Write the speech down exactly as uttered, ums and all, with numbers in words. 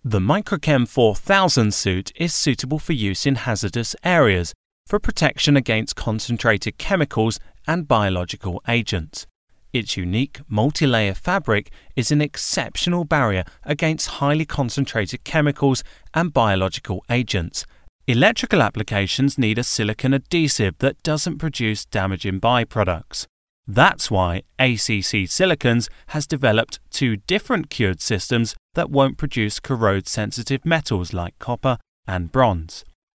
The Microchem four thousand suit is suitable for use in hazardous areas for protection against concentrated chemicals and biological agents. Its unique multi-layer fabric is an exceptional barrier against highly concentrated chemicals and biological agents. Electrical applications need a silicon adhesive that doesn't produce damaging byproducts. That's why A C C Silicons has developed two different cured systems that won't produce corrode-sensitive metals like copper and bronze.